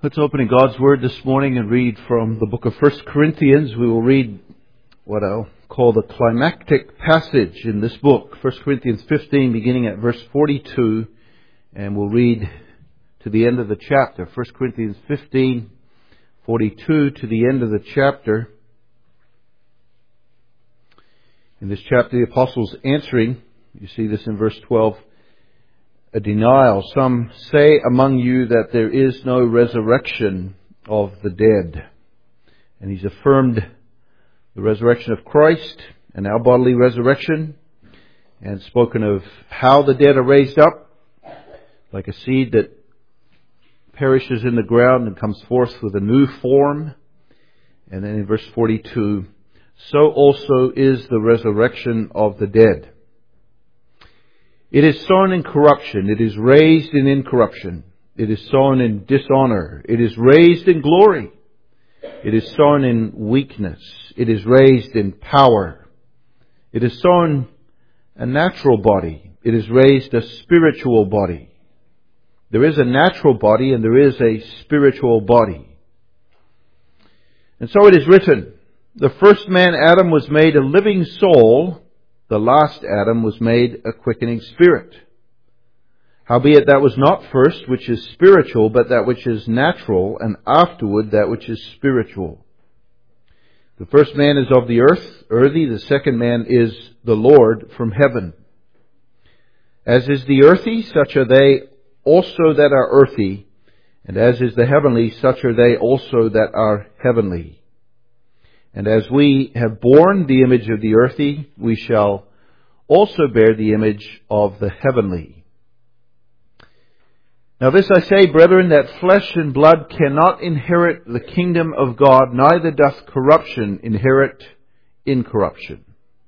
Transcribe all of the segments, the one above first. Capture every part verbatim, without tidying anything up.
Let's open in God's Word this morning and read from the book of First Corinthians. We will read what I'll call the climactic passage in this book. First Corinthians fifteen, beginning at verse forty-two, and we'll read to the end of the chapter. First Corinthians fifteen, forty-two to the end of the chapter. In this chapter, the apostle's answering, you see this in verse twelve, a denial. Some say among you that there is no resurrection of the dead. And he's affirmed the resurrection of Christ and our bodily resurrection, and spoken of how the dead are raised up, like a seed that perishes in the ground and comes forth with a new form. And then in verse forty-two, so also is the resurrection of the dead. It is sown in corruption. It is raised in incorruption. It is sown in dishonor. It is raised in glory. It is sown in weakness. It is raised in power. It is sown a natural body. It is raised a spiritual body. There is a natural body and there is a spiritual body. And so it is written, the first man, Adam, was made a living soul. The last Adam was made a quickening spirit. Howbeit that was not first which is spiritual, but that which is natural, and afterward that which is spiritual. The first man is of the earth, earthy. The second man is the Lord from heaven. As is the earthy, such are they also that are earthy. And as is the heavenly, such are they also that are heavenly. And as we have borne the image of the earthy, we shall also bear the image of the heavenly. Now this I say, brethren, that flesh and blood cannot inherit the kingdom of God, neither doth corruption inherit incorruption.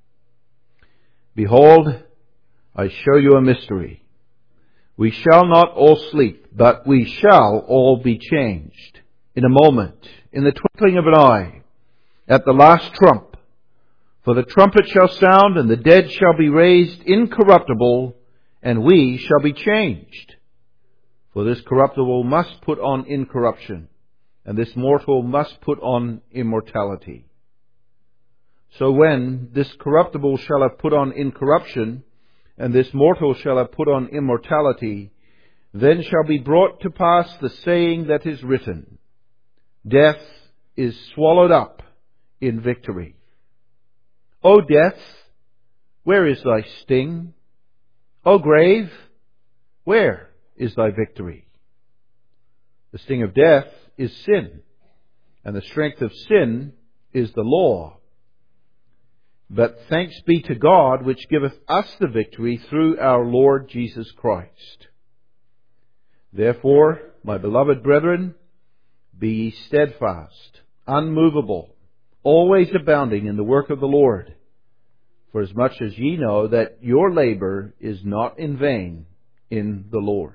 Behold, I show you a mystery. We shall not all sleep, but we shall all be changed in a moment, in the twinkling of an eye, at the last trump. For the trumpet shall sound, and the dead shall be raised incorruptible, and we shall be changed. For this corruptible must put on incorruption, and this mortal must put on immortality. So when this corruptible shall have put on incorruption, and this mortal shall have put on immortality, then shall be brought to pass the saying that is written, death is swallowed up in victory. O death, where is thy sting? O grave, where is thy victory? The sting of death is sin, and the strength of sin is the law. But thanks be to God, which giveth us the victory through our Lord Jesus Christ. Therefore, my beloved brethren, be ye steadfast, unmovable, always abounding in the work of the Lord, for as much as ye know that your labor is not in vain in the Lord.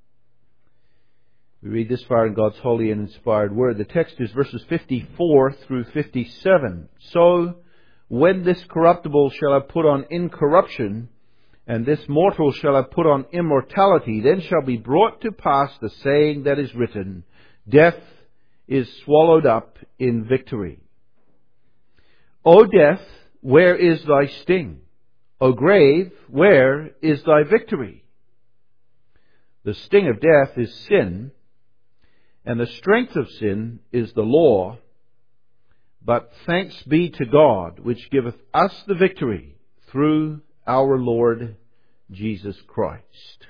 We read this far in God's holy and inspired word. The text is verses fifty-four through fifty-seven. So, when this corruptible shall have put on incorruption, and this mortal shall have put on immortality, then shall be brought to pass the saying that is written, death is swallowed up in victory. O death, where is thy sting? O grave, where is thy victory? The sting of death is sin, and the strength of sin is the law. But thanks be to God, which giveth us the victory through our Lord Jesus Christ.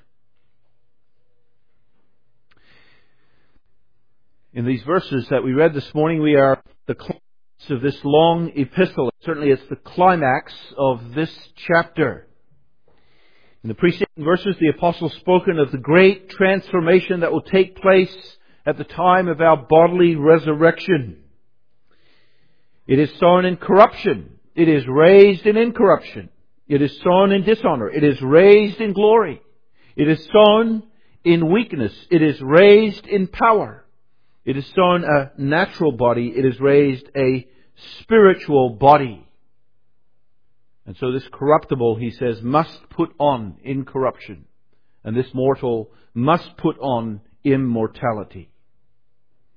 In these verses that we read this morning, we are at the climax of this long epistle. Certainly it's the climax of this chapter. In the preceding verses, the apostle spoken of the great transformation that will take place at the time of our bodily resurrection. It is sown in corruption. It is raised in incorruption. It is sown in dishonor. It is raised in glory. It is sown in weakness. It is raised in power. It is sown a natural body. It is raised a spiritual body. And so this corruptible, he says, must put on incorruption. And this mortal must put on immortality.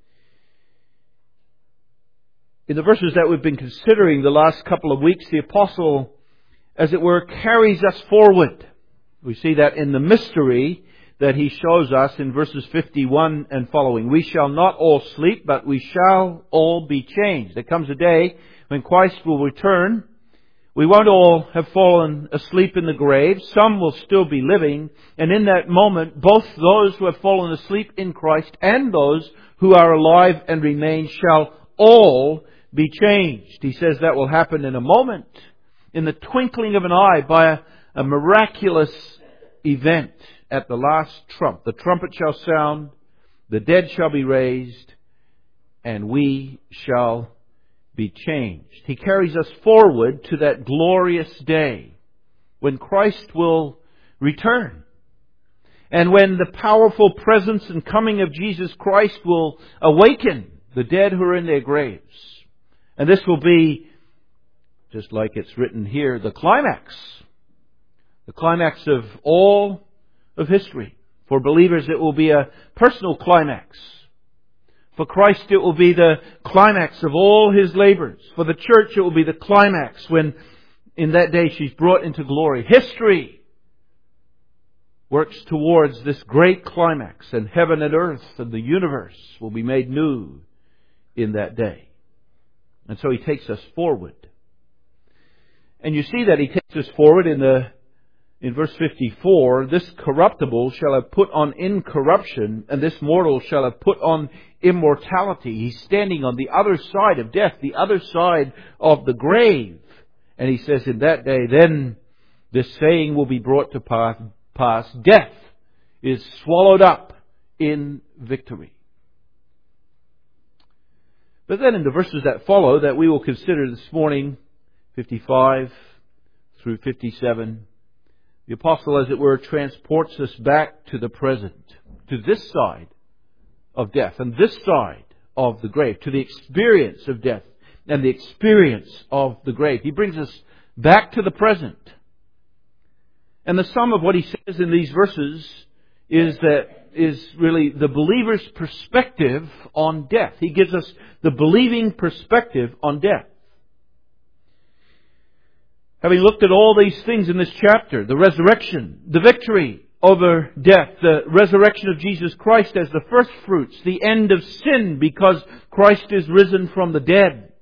In the verses that we've been considering the last couple of weeks, the apostle, as it were, carries us forward. We see that in the mystery that he shows us in verses fifty-one and following. We shall not all sleep, but we shall all be changed. There comes a day when Christ will return. We won't all have fallen asleep in the grave. Some will still be living. And in that moment, both those who have fallen asleep in Christ and those who are alive and remain shall all be changed. He says that will happen in a moment, in the twinkling of an eye, by a, a miraculous event at the last trump. The trumpet shall sound, the dead shall be raised, and we shall be changed. He carries us forward to that glorious day when Christ will return. And when the powerful presence and coming of Jesus Christ will awaken the dead who are in their graves. And this will be, just like it's written here, the climax. The climax of all of history. For believers it will be a personal climax. For Christ it will be the climax of all His labors. For the church it will be the climax when in that day she's brought into glory. History works towards this great climax, and heaven and earth and the universe will be made new in that day. And so He takes us forward. And you see that He takes us forward in the In verse fifty-four, this corruptible shall have put on incorruption, and this mortal shall have put on immortality. He's standing on the other side of death, the other side of the grave. And he says, in that day, then this saying will be brought to pass. Death is swallowed up in victory. But then in the verses that follow, that we will consider this morning, fifty-five through fifty-seven, the apostle, as it were, transports us back to the present, to this side of death and this side of the grave, to the experience of death and the experience of the grave. He brings us back to the present. And the sum of what he says in these verses is that is really the believer's perspective on death. He gives us the believing perspective on death. Having looked at all these things in this chapter, the resurrection, the victory over death, the resurrection of Jesus Christ as the first fruits, the end of sin because Christ is risen from the dead.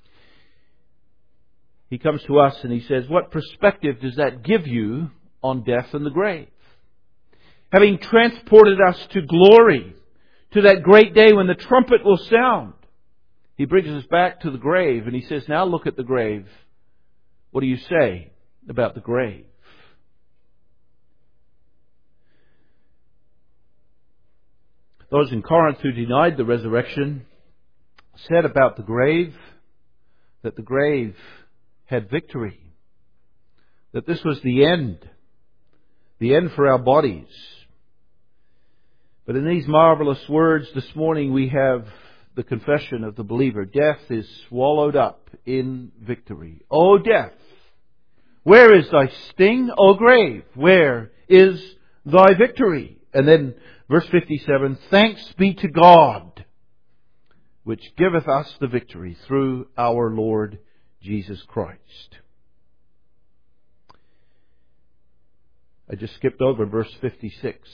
He comes to us and he says, what perspective does that give you on death and the grave? Having transported us to glory, to that great day when the trumpet will sound, He brings us back to the grave and He says, now look at the grave. What do you say about the grave? Those in Corinth who denied the resurrection said about the grave that the grave had victory. That this was the end. The end for our bodies. But in these marvelous words this morning we have the confession of the believer. Death is swallowed up in victory. O death, where is thy sting? O grave, where is thy victory? And then verse fifty-seven, thanks be to God, which giveth us the victory through our Lord Jesus Christ. I just skipped over verse fifty-six.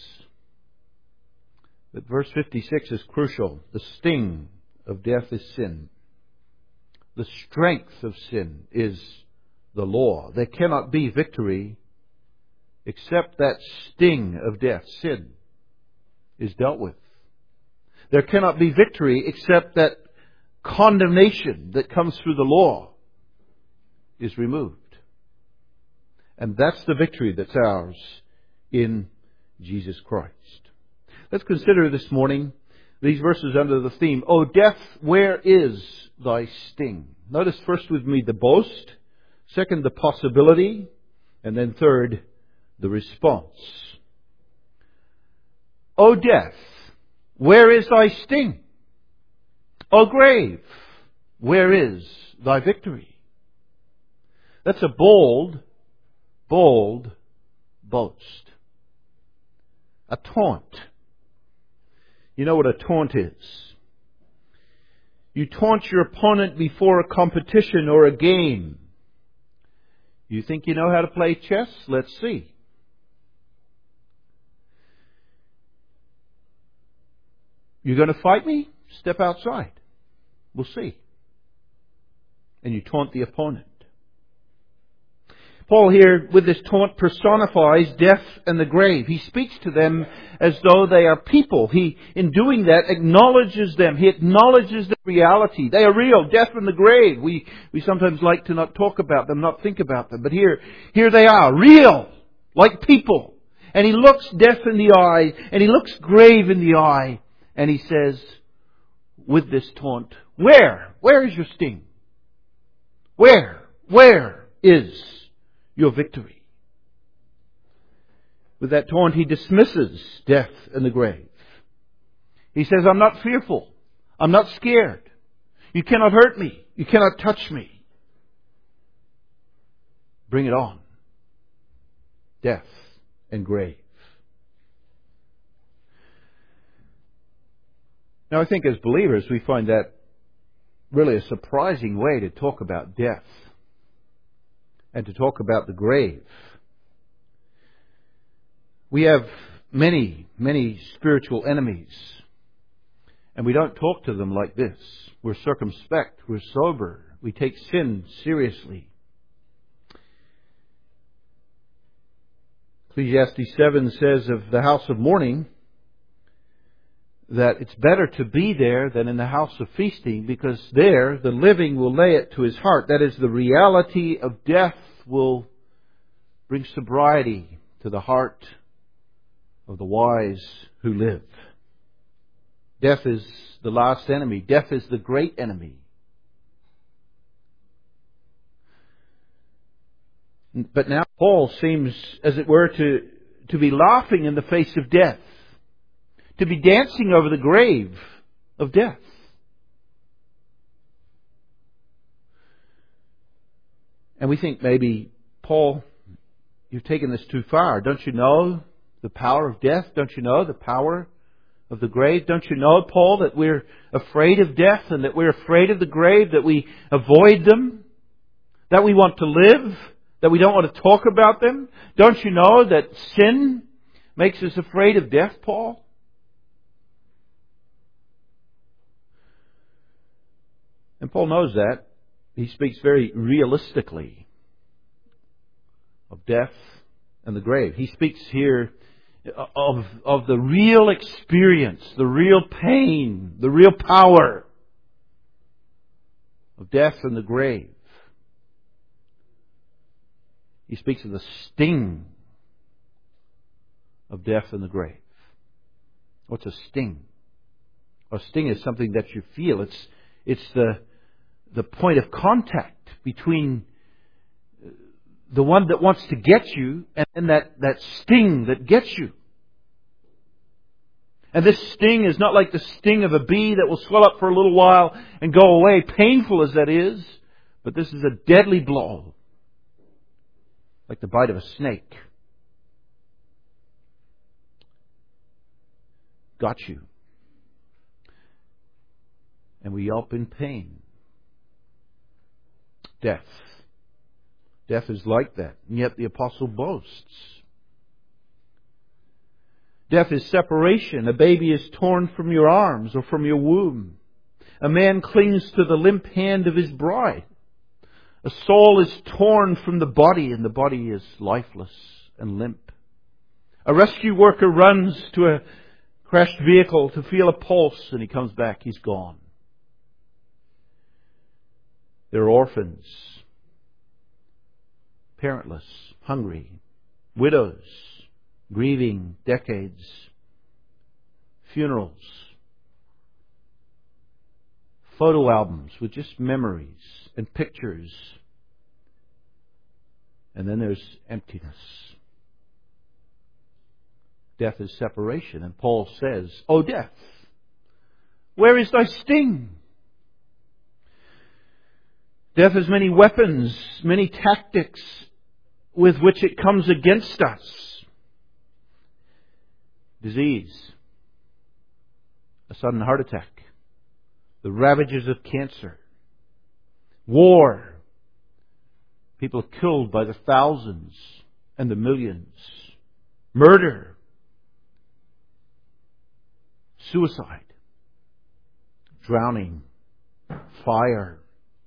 But verse fifty-six is crucial. The sting of death is sin. The strength of sin is the law. There cannot be victory except that sting of death, sin, is dealt with. There cannot be victory except that condemnation that comes through the law is removed. And that's the victory that's ours in Jesus Christ. Let's consider this morning these verses under the theme, O death, where is thy sting? Notice first with me the boast, second the possibility, and then third the response. O death, where is thy sting? O grave, where is thy victory? That's a bold, bold boast. A taunt. You know what a taunt is? You taunt your opponent before a competition or a game. You think you know how to play chess? Let's see. You're going to fight me? Step outside. We'll see. And you taunt the opponent. Paul here, with this taunt, personifies death and the grave. He speaks to them as though they are people. He, in doing that, acknowledges them. He acknowledges the reality. They are real, death and the grave. We, we sometimes like to not talk about them, not think about them. But here, here they are, real, like people. And he looks death in the eye, and he looks grave in the eye, and he says, with this taunt, where? Where is your sting? Where? Where is your victory? With that taunt, he dismisses death and the grave. He says, I'm not fearful. I'm not scared. You cannot hurt me. You cannot touch me. Bring it on. Death and grave. Now, I think as believers, we find that really a surprising way to talk about death and to talk about the grave. We have many, many spiritual enemies, and we don't talk to them like this. We're circumspect, we're sober, we take sin seriously. Ecclesiastes seven says of the house of mourning that it's better to be there than in the house of feasting, because there the living will lay it to his heart. That is, the reality of death will bring sobriety to the heart of the wise who live. Death is the last enemy. Death is the great enemy. But now Paul seems, as it were, to, to be laughing in the face of death, to be dancing over the grave of death. And we think maybe, Paul, you've taken this too far. Don't you know the power of death? Don't you know the power of the grave? Don't you know, Paul, that we're afraid of death and that we're afraid of the grave, that we avoid them, that we want to live, that we don't want to talk about them? Don't you know that sin makes us afraid of death, Paul? And Paul knows that. He speaks very realistically of death and the grave. He speaks here of, of the real experience, the real pain, the real power of death and the grave. He speaks of the sting of death and the grave. What's a sting? A sting is something that you feel. It's it's the the point of contact between the one that wants to get you and that, that sting that gets you. And this sting is not like the sting of a bee that will swell up for a little while and go away, painful as that is. But this is a deadly blow, like the bite of a snake. Got you. And we yelp in pain. Death. Death is like that. And yet the apostle boasts. Death is separation. A baby is torn from your arms or from your womb. A man clings to the limp hand of his bride. A soul is torn from the body, and the body is lifeless and limp. A rescue worker runs to a crashed vehicle to feel a pulse, and he comes back, he's gone. They're orphans, parentless, hungry, widows, grieving decades, funerals, photo albums with just memories and pictures. And then there's emptiness. Death is separation. And Paul says, O death, where is thy sting? Death has many weapons, many tactics with which it comes against us. Disease, a sudden heart attack, the ravages of cancer, war, people killed by the thousands and the millions, murder, suicide, drowning, fire,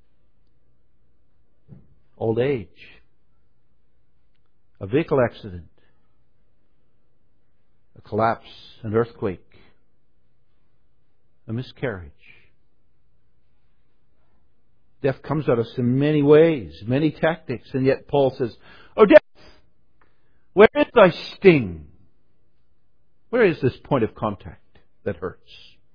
old age, a vehicle accident, a collapse, an earthquake, a miscarriage. Death comes at us in many ways, many tactics, and yet Paul says, "O death, where is thy sting?" Where is this point of contact that hurts?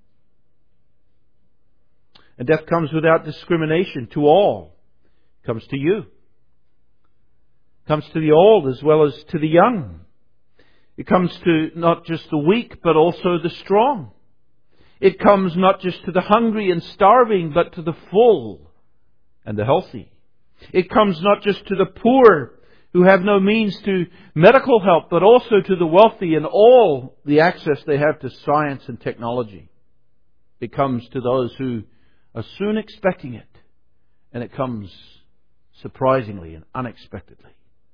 And death comes without discrimination to all. It comes to you. It comes to the old as well as to the young. It comes to not just the weak, but also the strong. It comes not just to the hungry and starving, but to the full and the healthy. It comes not just to the poor who have no means to medical help, but also to the wealthy and all the access they have to science and technology. It comes to those who are soon expecting it, and it comes surprisingly and unexpectedly.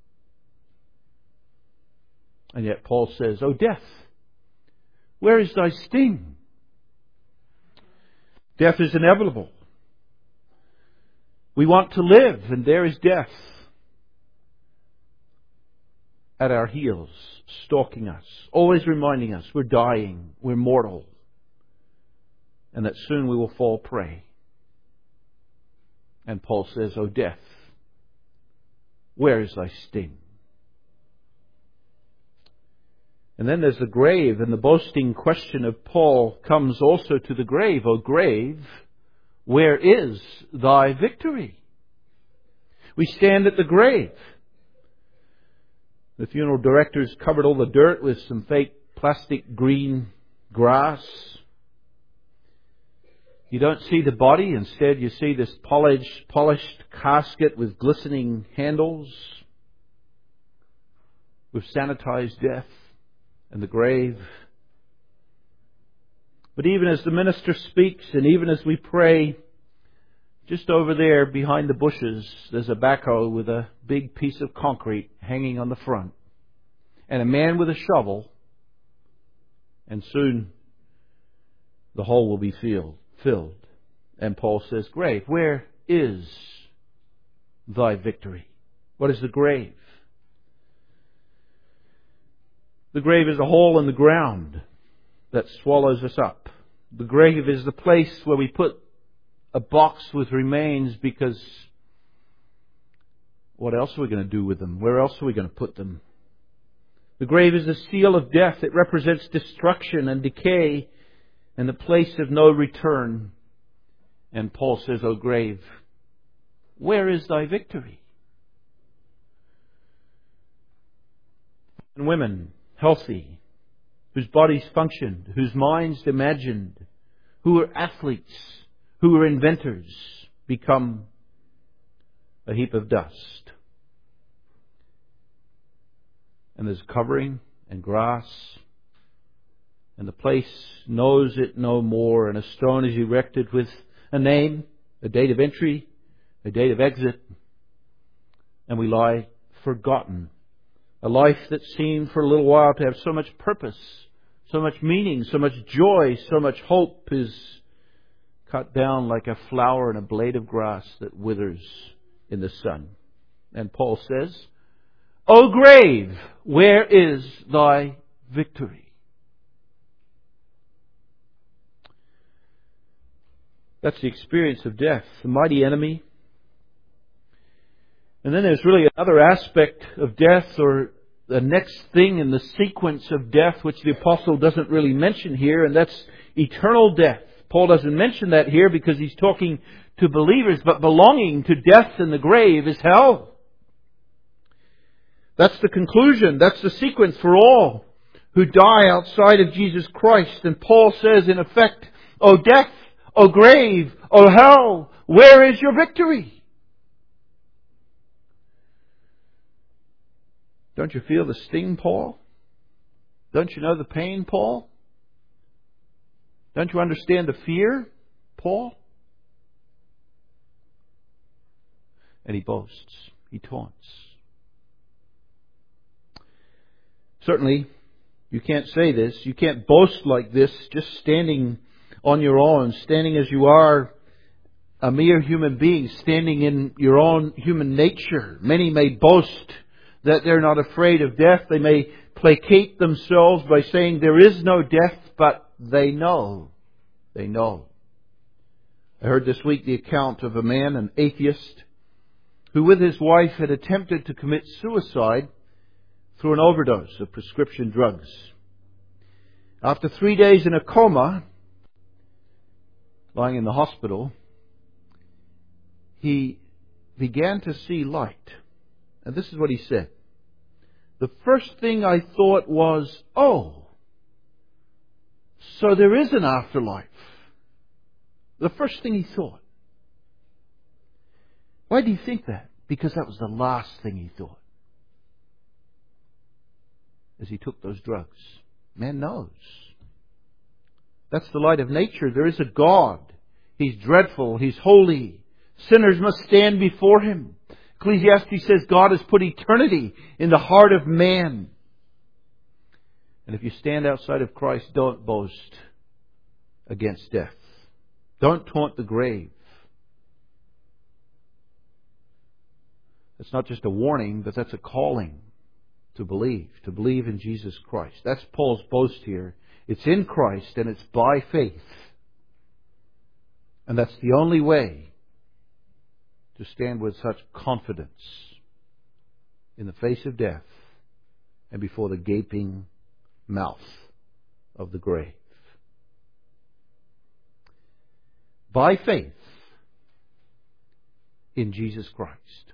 And yet Paul says, "O death, where is thy sting?" Death is inevitable. We want to live, and there is death at our heels, stalking us, always reminding us we're dying, we're mortal, and that soon we will fall prey. And Paul says, "O death, where is thy sting?" And then there's the grave, and the boasting question of Paul comes also to the grave. "O grave, where is thy victory?" We stand at the grave. The funeral directors covered all the dirt with some fake plastic green grass. You don't see the body. Instead, you see this polished, polished casket with glistening handles. We've sanitized death and the grave. But even as the minister speaks, and even as we pray, just over there behind the bushes, there's a backhoe with a big piece of concrete hanging on the front, and a man with a shovel, and soon the hole will be filled. filled. And Paul says, "Grave, where is thy victory?" What is the grave? The grave is a hole in the ground that swallows us up. The grave is the place where we put a box with remains, because what else are we going to do with them? Where else are we going to put them? The grave is the seal of death. It represents destruction and decay and the place of no return. And Paul says, "O grave, where is thy victory?" And women, healthy, whose bodies functioned, whose minds imagined, who were athletes, who were inventors, become a heap of dust. And there's covering and grass, and the place knows it no more, and a stone is erected with a name, a date of entry, a date of exit, and we lie forgotten. A life that seemed for a little while to have so much purpose, so much meaning, so much joy, so much hope is cut down like a flower and a blade of grass that withers in the sun. And Paul says, "O grave, where is thy victory?" That's the experience of death, the mighty enemy. And then there's really another aspect of death, or the next thing in the sequence of death, which the apostle doesn't really mention here, and that's eternal death. Paul doesn't mention that here because he's talking to believers, but belonging to death and the grave is hell. That's the conclusion. That's the sequence for all who die outside of Jesus Christ. And Paul says, in effect, "O death, O grave, O hell, where is your victory?" Don't you feel the sting, Paul? Don't you know the pain, Paul? Don't you understand the fear, Paul? And he boasts. He taunts. Certainly, you can't say this. You can't boast like this just standing on your own, standing as you are, a mere human being, standing in your own human nature. Many may boast that they're not afraid of death. They may placate themselves by saying there is no death, but they know. They know. I heard this week the account of a man, an atheist, who with his wife had attempted to commit suicide through an overdose of prescription drugs. After three days in a coma, lying in the hospital, he began to see light. And this is what he said. The first thing I thought was, oh, so there is an afterlife. The first thing he thought. Why do you think that? Because that was the last thing he thought as he took those drugs. Man knows. That's the light of nature. There is a God. He's dreadful. He's holy. Sinners must stand before Him. Ecclesiastes says God has put eternity in the heart of man. And if you stand outside of Christ, don't boast against death. Don't taunt the grave. It's not just a warning, but that's a calling to believe, to believe in Jesus Christ. That's Paul's boast here. It's in Christ and it's by faith. And that's the only way to stand with such confidence in the face of death and before the gaping mouth of the grave. By faith in Jesus Christ.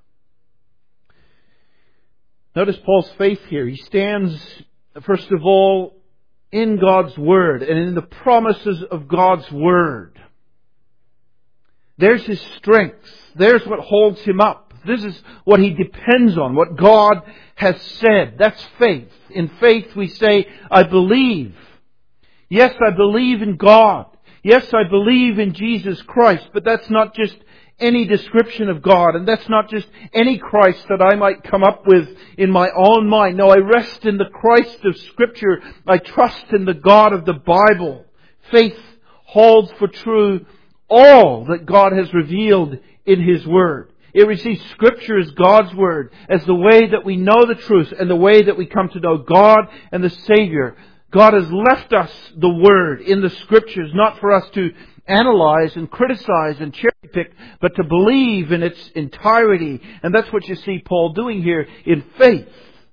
Notice Paul's faith here. He stands, first of all, in God's Word and in the promises of God's Word. There's his strength. There's what holds him up. This is what he depends on, what God has said. That's faith. In faith we say, I believe. Yes, I believe in God. Yes, I believe in Jesus Christ. But that's not just any description of God. And that's not just any Christ that I might come up with in my own mind. No, I rest in the Christ of Scripture. I trust in the God of the Bible. Faith holds for true all that God has revealed in His Word. It receives Scripture as God's Word, as the way that we know the truth and the way that we come to know God and the Savior. God has left us the Word in the Scriptures, not for us to analyze and criticize and cherry pick, but to believe in its entirety. And that's what you see Paul doing here in faith.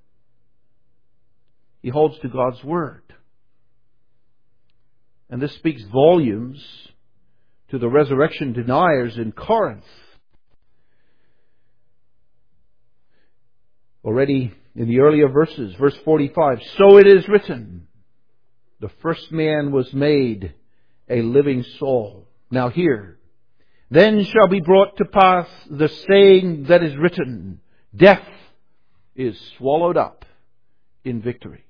He holds to God's Word. And this speaks volumes to the resurrection deniers in Corinth. Already in the earlier verses, verse forty-five, so it is written, the first man was made a living soul. Now here, then shall be brought to pass the saying that is written, death is swallowed up in victory.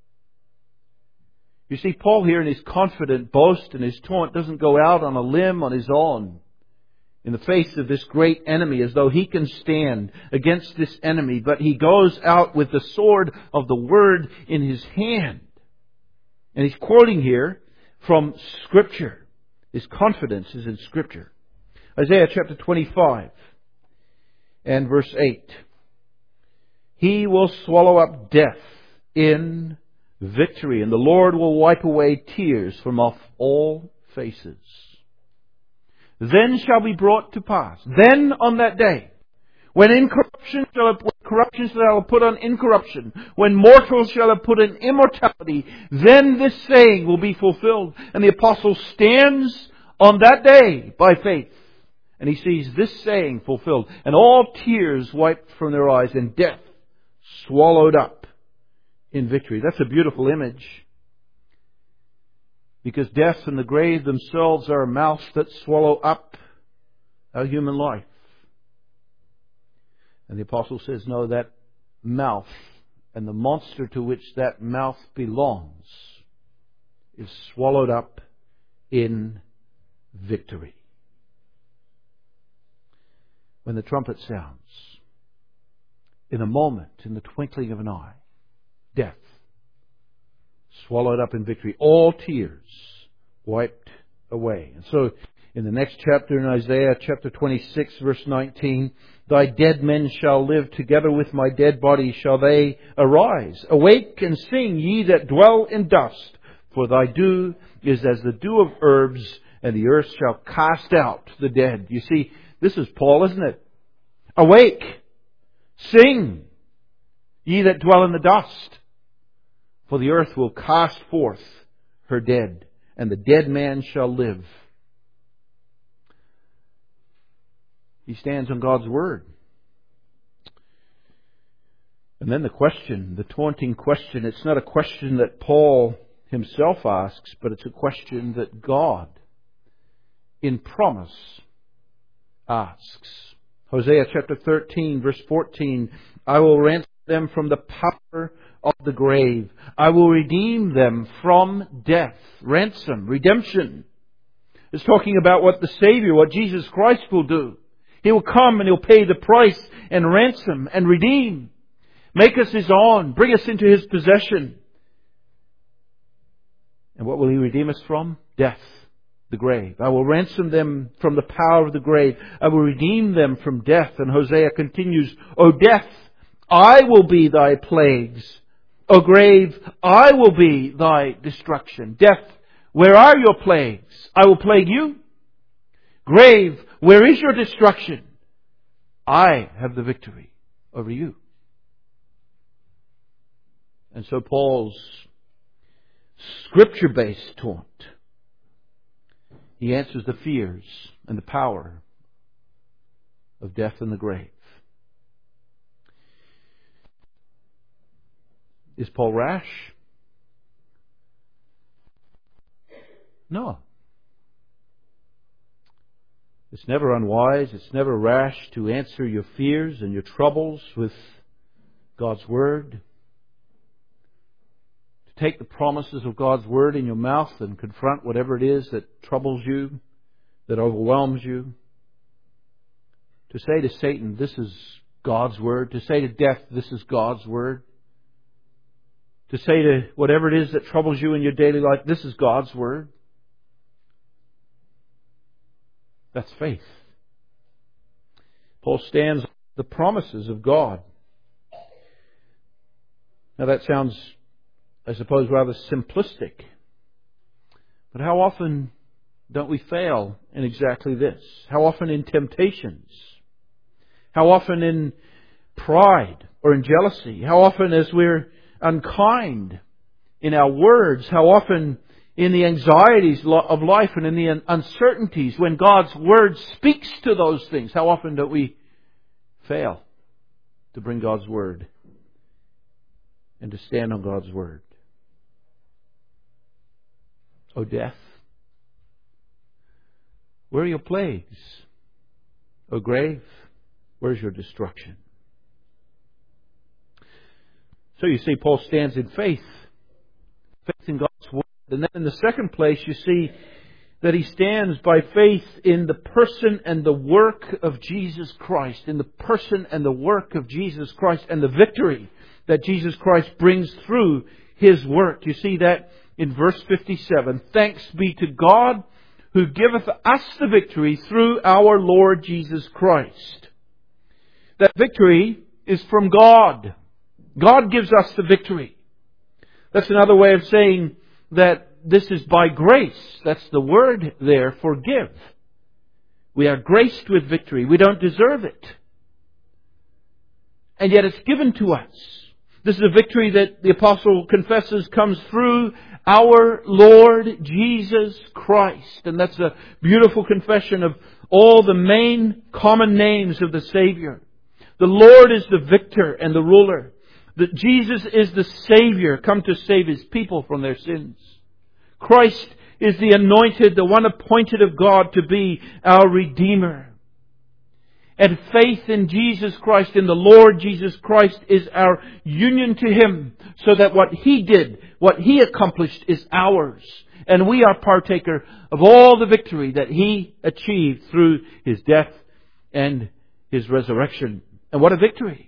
You see, Paul here in his confident boast and his taunt doesn't go out on a limb on his own in the face of this great enemy as though he can stand against this enemy. But he goes out with the sword of the Word in his hand. And he's quoting here from Scripture. His confidence is in Scripture. Isaiah chapter twenty-five and verse eight. He will swallow up death in victory, and the Lord will wipe away tears from off all faces. Then shall be brought to pass. Then on that day, when incorruption shall have, when corruption shall have put on incorruption, when mortals shall have put on immortality, then this saying will be fulfilled. And the apostle stands on that day by faith, and he sees this saying fulfilled, and all tears wiped from their eyes, and death swallowed up in victory. That's a beautiful image. Because death and the grave themselves are mouths that swallow up our human life. And the apostle says, no, that mouth and the monster to which that mouth belongs is swallowed up in victory. when the trumpet sounds, in a moment, in the twinkling of an eye, death swallowed up in victory, all tears wiped away. And so, in the next chapter in Isaiah, chapter twenty-six, verse nineteen, Thy dead men shall live, together with my dead body shall they arise. Awake and sing, ye that dwell in dust, for thy dew is as the dew of herbs, and the earth shall cast out the dead. You see, this is Paul, isn't it? Awake, sing, ye that dwell in the dust, for the earth will cast forth her dead, and the dead man shall live. He stands on God's Word. And then the question, the taunting question, it's not a question that Paul himself asks, but it's a question that God, in promise, asks. Hosea chapter thirteen, verse fourteen, I will ransom them from the power of the grave. I will redeem them from death. Ransom, redemption. It's talking about what the Savior, what Jesus Christ will do. He will come and He'll pay the price and ransom and redeem. Make us His own. Bring us into His possession. And what will He redeem us from? Death, the grave. I will ransom them from the power of the grave. I will redeem them from death. And Hosea continues, O death, I will be thy plagues. O grave, I will be thy destruction. Death, where are your plagues? I will plague you. Grave, where is your destruction? I have the victory over you. And so Paul's Scripture-based taunt, he answers the fears and the power of death and the grave. Is Paul rash? No. It's never unwise, it's never rash to answer your fears and your troubles with God's Word. To take the promises of God's Word in your mouth and confront whatever it is that troubles you, that overwhelms you. To say to Satan, this is God's Word. To say to death, this is God's Word. To say to whatever it is that troubles you in your daily life, this is God's Word. That's faith. Paul stands on the promises of God. Now that sounds, I suppose, rather simplistic. But how often don't we fail in exactly this? How often in temptations? How often in pride or in jealousy? How often as we're unkind in our words? How often in the anxieties of life and in the uncertainties when God's Word speaks to those things? How often do we fail to bring God's Word and to stand on God's Word? O death, where are your plagues? O grave, where's your destruction? So you see, Paul stands in faith. Faith in God's Word. And then in the second place, you see that he stands by faith in the person and the work of Jesus Christ. In the person and the work of Jesus Christ and the victory that Jesus Christ brings through His work. You see that in verse fifty-seven. Thanks be to God who giveth us the victory through our Lord Jesus Christ. That victory is from God. God gives us the victory. That's another way of saying that this is by grace. That's the word there, forgive. We are graced with victory. We don't deserve it. And yet it's given to us. This is a victory that the apostle confesses comes through our Lord Jesus Christ. And that's a beautiful confession of all the main common names of the Savior. The Lord is the victor and the ruler. That Jesus is the Savior, come to save His people from their sins. Christ is the anointed, the one appointed of God to be our Redeemer. And faith in Jesus Christ, in the Lord Jesus Christ, is our union to Him, so that what He did, what He accomplished, is ours. And we are partaker of all the victory that He achieved through His death and His resurrection. And what a victory!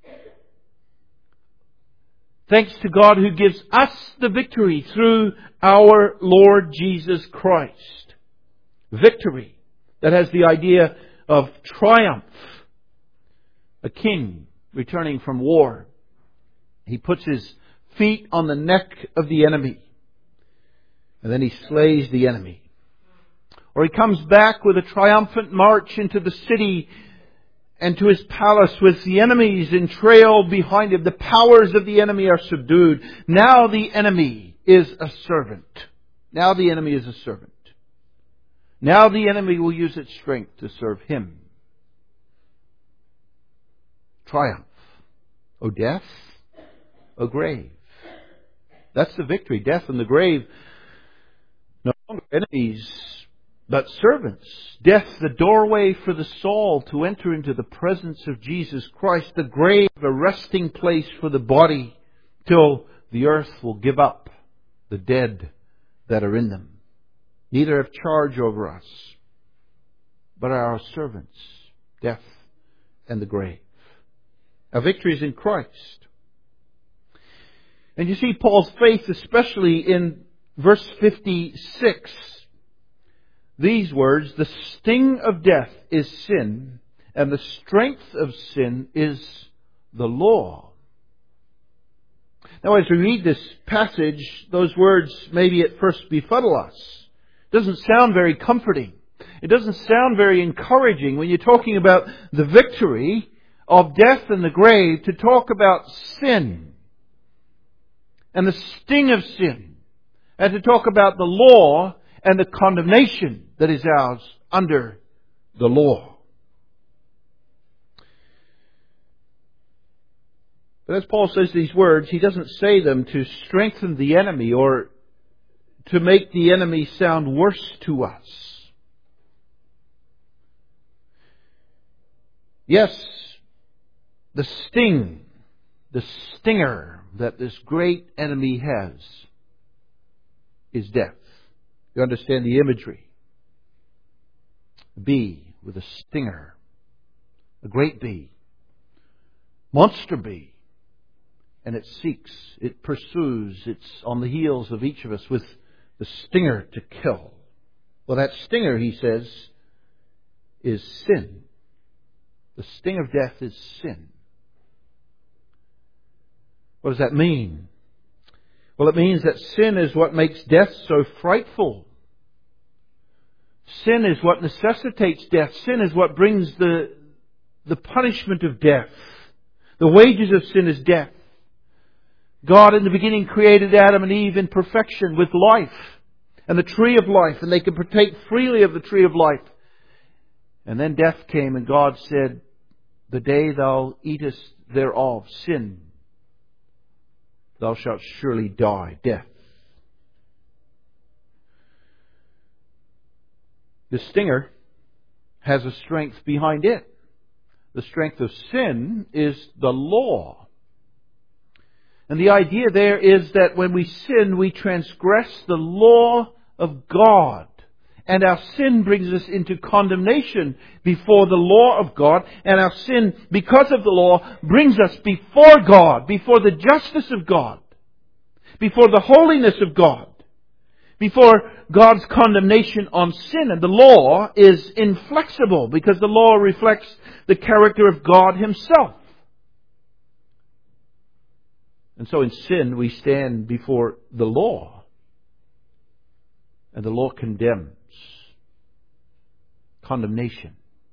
Thanks to God who gives us the victory through our Lord Jesus Christ. Victory that has the idea of triumph. A king returning from war. He puts his feet on the neck of the enemy. And then he slays the enemy. Or he comes back with a triumphant march into the city and to his palace with the enemies in trail behind him. The powers of the enemy are subdued. Now the enemy is a servant. Now the enemy is a servant. Now the enemy will use its strength to serve him. Triumph. O death, O grave. That's the victory. Death and the grave, no longer enemies, but servants. Death, the doorway for the soul to enter into the presence of Jesus Christ. The grave, a resting place for the body till the earth will give up the dead that are in them. Neither have charge over us, but are our servants, death and the grave. Our victory is in Christ. And you see Paul's faith, especially in verse fifty-six. These words, the sting of death is sin, and the strength of sin is the law. Now, as we read this passage, those words maybe at first befuddle us. It doesn't sound very comforting. It doesn't sound very encouraging when you're talking about the victory of death and the grave, to talk about sin and the sting of sin, and to talk about the law and the condemnation that is ours under the law. But as Paul says these words, he doesn't say them to strengthen the enemy or to make the enemy sound worse to us. Yes, the sting, the stinger that this great enemy has is death. You understand the imagery. A bee with a stinger. A great bee. Monster bee. And it seeks, it pursues, it's on the heels of each of us with the stinger to kill. Well, that stinger, he says, is sin. The sting of death is sin. What does that mean? Well, it means that sin is what makes death so frightful. Sin is what necessitates death. Sin is what brings the, the punishment of death. The wages of sin is death. God in the beginning created Adam and Eve in perfection with life and the tree of life, and they could partake freely of the tree of life. And then death came, and God said, the day thou eatest thereof, sin, thou shalt surely die, death. The stinger has a strength behind it. The strength of sin is the law. And the idea there is that when we sin, we transgress the law of God. And our sin brings us into condemnation before the law of God. And our sin, because of the law, brings us before God, before the justice of God, before the holiness of God, before God's condemnation on sin. And the law is inflexible because the law reflects the character of God Himself. And so in sin we stand before the law. And the law condemns. Condemnation.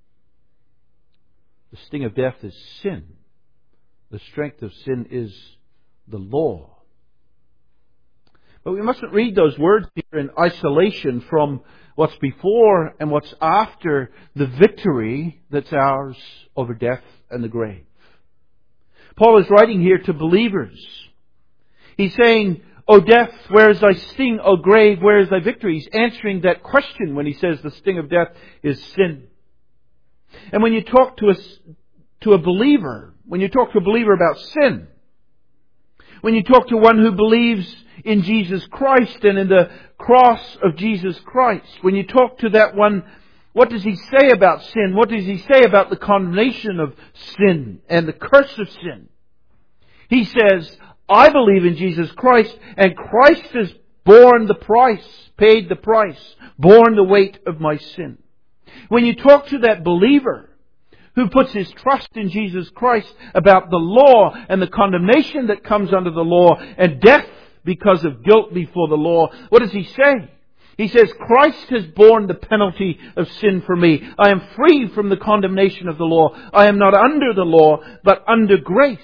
The sting of death is sin. The strength of sin is the law. But we mustn't read those words here in isolation from what's before and what's after the victory that's ours over death and the grave. Paul is writing here to believers. He's saying, O death, where is thy sting? O grave, where is thy victory? He's answering that question when he says the sting of death is sin. And when you talk to a, to a believer, when you talk to a believer about sin, when you talk to one who believes in Jesus Christ and in the cross of Jesus Christ, when you talk to that one What does He say about sin? What does He say about the condemnation of sin and the curse of sin? He says, I believe in Jesus Christ, and Christ has borne the price, paid the price, borne the weight of my sin. When you talk to that believer who puts his trust in Jesus Christ about the law and the condemnation that comes under the law and death because of guilt before the law, what does he say? He says, Christ has borne the penalty of sin for me. I am free from the condemnation of the law. I am not under the law, but under grace.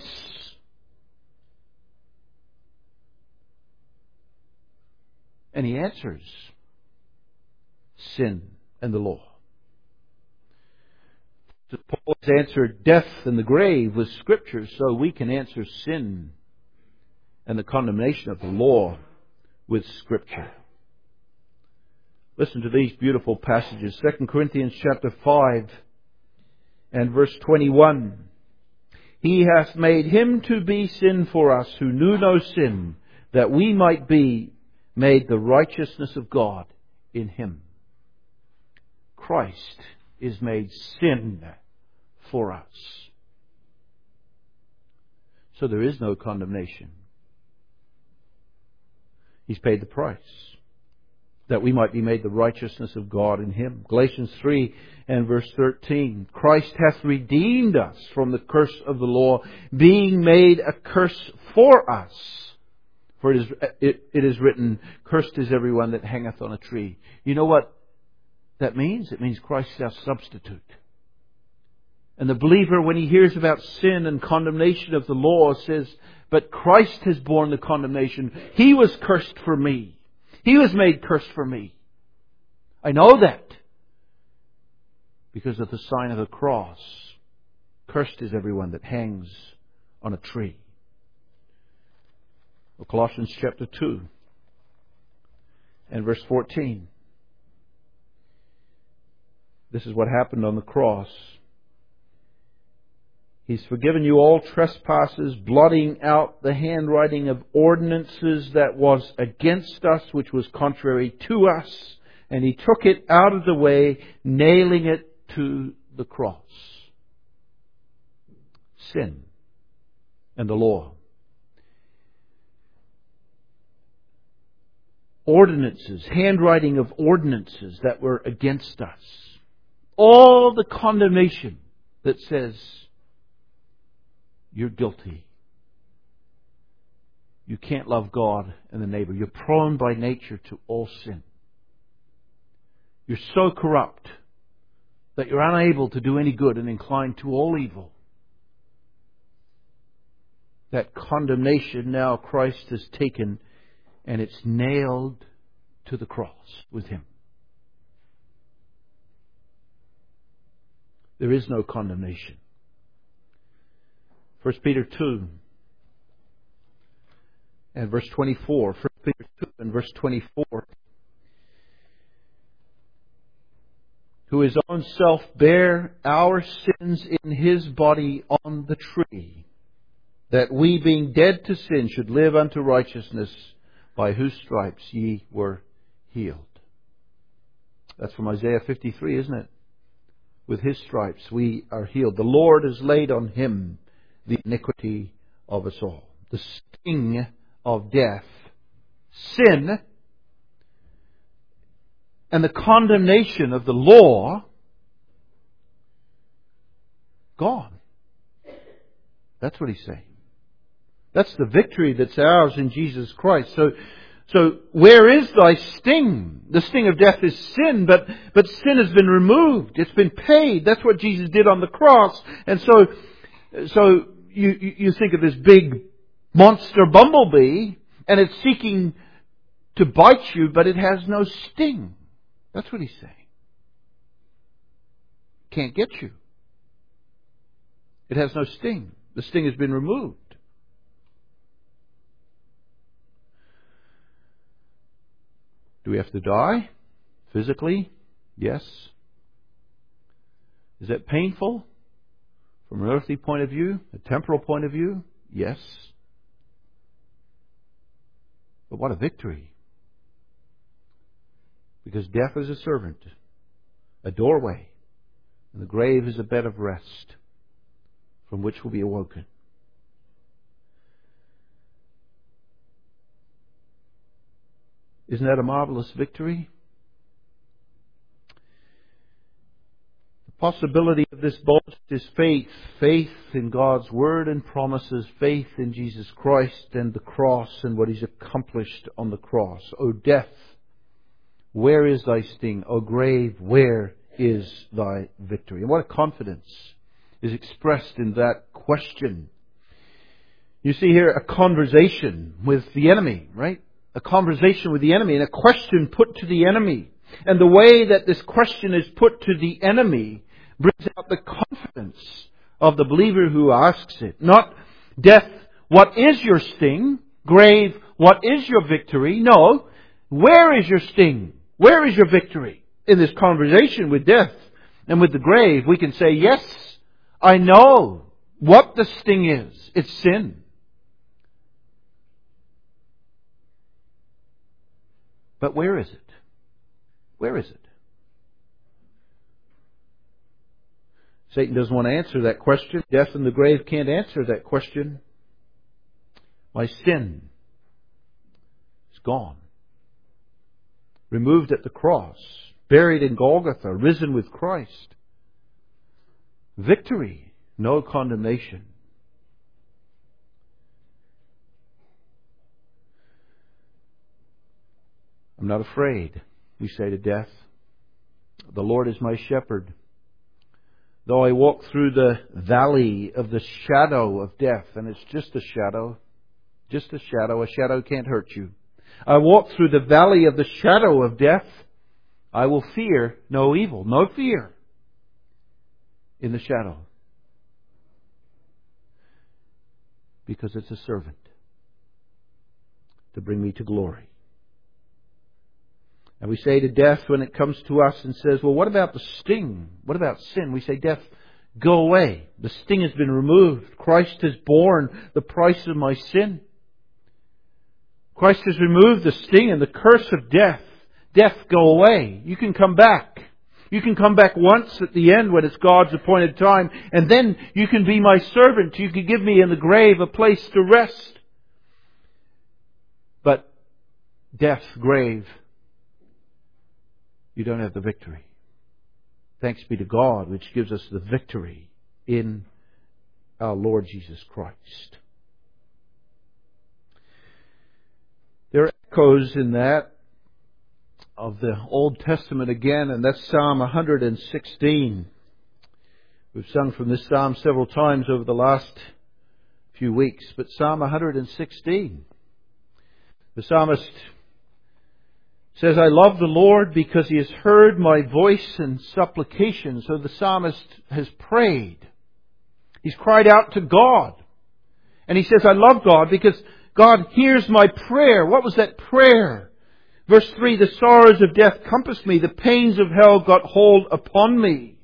And he answers sin and the law. So Paul's answered death and the grave with Scripture, so we can answer sin and the condemnation of the law with Scripture. Listen to these beautiful passages. Second Corinthians chapter five and verse twenty-one. He hath made Him to be sin for us who knew no sin, that we might be made the righteousness of God in Him. Christ is made sin for us. So there is no condemnation. He's paid the price, that we might be made the righteousness of God in Him. Galatians three and verse thirteen. Christ hath redeemed us from the curse of the law, being made a curse for us. For it is, it, it is written, cursed is everyone that hangeth on a tree. You know what that means? It means Christ is our substitute. And the believer, when he hears about sin and condemnation of the law, says, but Christ has borne the condemnation. He was cursed for me. He was made cursed for me. I know that because of the sign of the cross. Cursed is everyone that hangs on a tree. Well, Colossians chapter two and verse fourteen. This is what happened on the cross. He's forgiven you all trespasses, blotting out the handwriting of ordinances that was against us, which was contrary to us. And He took it out of the way, nailing it to the cross. Sin and the law. Ordinances, handwriting of ordinances that were against us. All the condemnation that says, you're guilty. You can't love God and the neighbor. You're prone by nature to all sin. You're so corrupt that you're unable to do any good and inclined to all evil. That condemnation now Christ has taken, and it's nailed to the cross with Him. There is no condemnation. First Peter two and verse twenty-four. First Peter two and verse twenty-four. Who His own self bare our sins in His body on the tree, that we being dead to sin should live unto righteousness, by whose stripes ye were healed. That's from Isaiah fifty-three, isn't it? With His stripes we are healed. The Lord has laid on Him the iniquity of us all. The sting of death, sin, and the condemnation of the law, gone. That's what He's saying. That's the victory that's ours in Jesus Christ. So, so where is thy sting? The sting of death is sin, but, but sin has been removed. It's been paid. That's what Jesus did on the cross. And so, so you, you think of this big monster bumblebee, and it's seeking to bite you, but it has no sting. That's what He's saying. Can't get you. It has no sting. The sting has been removed. Do we have to die? Physically? Yes. Is that painful? From an earthly point of view? A temporal point of view? Yes. But what a victory. Because death is a servant a doorway. And the grave is a bed of rest from which we'll be awoken. Isn't that a marvelous victory? The possibility of this boast is faith. Faith in God's Word and promises. Faith in Jesus Christ and the cross and what He's accomplished on the cross. O death, where is thy sting? O grave, where is thy victory? And what a confidence is expressed in that question. You see here a conversation with the enemy, right? A conversation with the enemy and a question put to the enemy. And the way that this question is put to the enemy brings out the confidence of the believer who asks it. Not death, what is your sting? Grave, what is your victory? No, where is your sting? Where is your victory? In this conversation with death and with the grave, we can say, yes, I know what the sting is. It's sin. But where is it? Where is it? Satan doesn't want to answer that question. Death and the grave can't answer that question. My sin is gone. Removed at the cross. Buried in Golgotha. Risen with Christ. Victory. No condemnation. I'm not afraid, we say to death. The Lord is my shepherd. Though I walk through the valley of the shadow of death, and it's just a shadow, just a shadow, a shadow can't hurt you. I walk through the valley of the shadow of death, I will fear no evil, no fear in the shadow. Because it's a servant to bring me to glory. And we say to death when it comes to us and says, well, what about the sting? What about sin? We say, death, go away. The sting has been removed. Christ has borne the price of my sin. Christ has removed the sting and the curse of death. Death, go away. You can come back. You can come back once at the end when it's God's appointed time. And then you can be my servant. You can give me in the grave a place to rest. But death, grave, you don't have the victory. Thanks be to God, which gives us the victory in our Lord Jesus Christ. There are echoes in that of the Old Testament again, and that's Psalm one hundred sixteen. We've sung from this psalm several times over the last few weeks, but Psalm one hundred sixteen. The psalmist says, I love the Lord because He has heard my voice and supplication. So the psalmist has prayed. He's cried out to God. And he says, I love God because God hears my prayer. What was that prayer? Verse three, the sorrows of death compassed me. The pains of hell got hold upon me.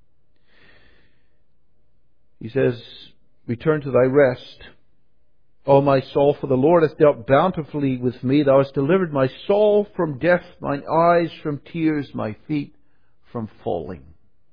He says, return to thy rest, O my soul, for the Lord hath dealt bountifully with me. Thou hast delivered my soul from death, mine eyes from tears, my feet from falling.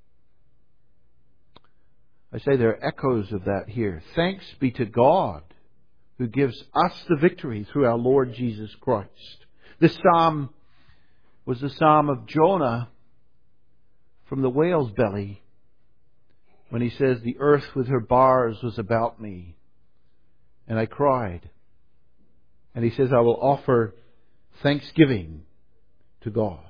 I say there are echoes of that here. Thanks be to God who gives us the victory through our Lord Jesus Christ. This psalm was the psalm of Jonah from the whale's belly when he says, the earth with her bars was about me. And I cried. And he says, I will offer thanksgiving to God.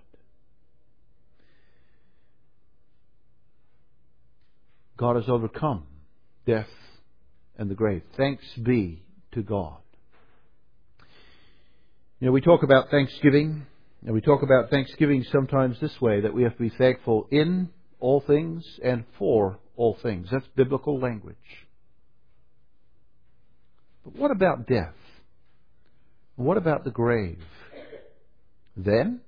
God has overcome death and the grave. Thanks be to God. You know, we talk about thanksgiving, and we talk about thanksgiving sometimes this way, that we have to be thankful in all things and for all things. That's biblical language. But what about death? What about the grave? Then?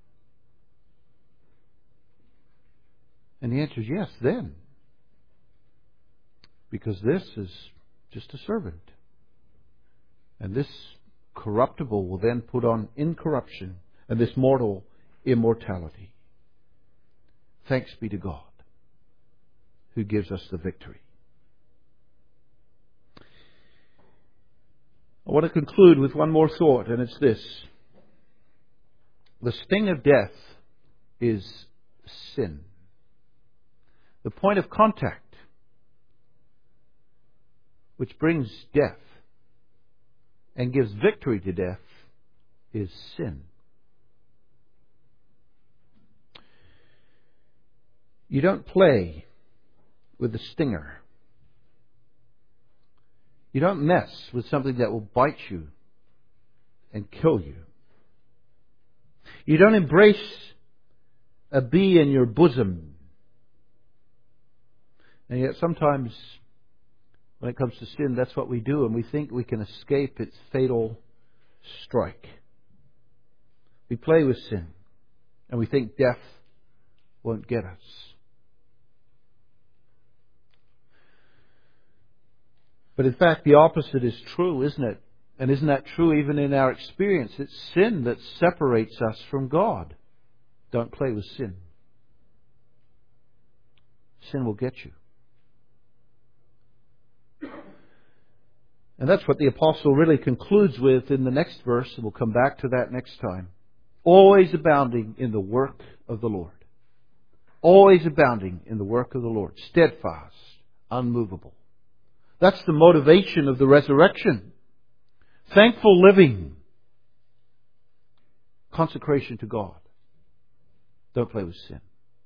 And the answer is yes, then. Because this is just a servant. And this corruptible will then put on incorruption, and this mortal immortality. Thanks be to God who gives us the victory. I want to conclude with one more thought, and it's this. The sting of death is sin. The point of contact which brings death and gives victory to death is sin. You don't play with the stinger. You don't mess with something that will bite you and kill you. You don't embrace a bee in your bosom. And yet sometimes when it comes to sin, that's what we do, and we think we can escape its fatal strike. We play with sin, and we think death won't get us. But in fact, the opposite is true, isn't it? And isn't that true even in our experience? It's sin that separates us from God. Don't play with sin. Sin will get you. And that's what the apostle really concludes with in the next verse, and we'll come back to that next time. Always abounding in the work of the Lord. Always abounding in the work of the Lord. Steadfast, unmovable. That's the motivation of the resurrection. Thankful living. Consecration to God. Don't play with sin.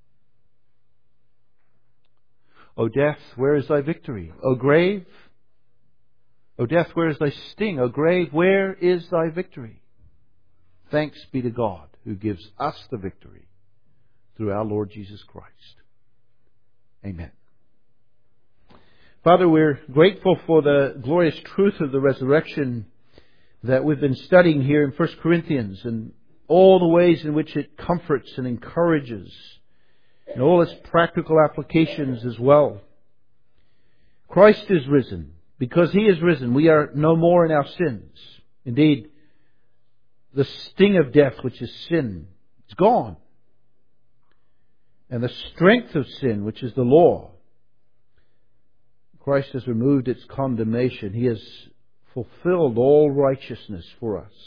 O death, where is thy victory? O grave, O death, where is thy sting? O grave, where is thy victory? Thanks be to God who gives us the victory through our Lord Jesus Christ. Amen. Father, we're grateful for the glorious truth of the resurrection that we've been studying here in First Corinthians, and all the ways in which it comforts and encourages, and all its practical applications as well. Christ is risen. Because He is risen, we are no more in our sins. Indeed, the sting of death, which is sin, is gone. And the strength of sin, which is the law, Christ has removed its condemnation. He has fulfilled all righteousness for us.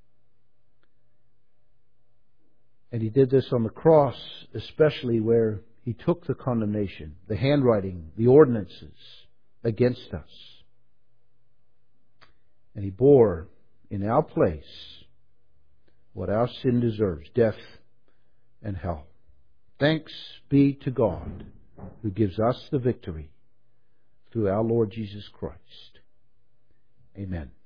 And He did this on the cross, especially where He took the condemnation, the handwriting, the ordinances against us. And He bore in our place what our sin deserves, death and hell. Thanks be to God who gives us the victory through our Lord Jesus Christ. Amen.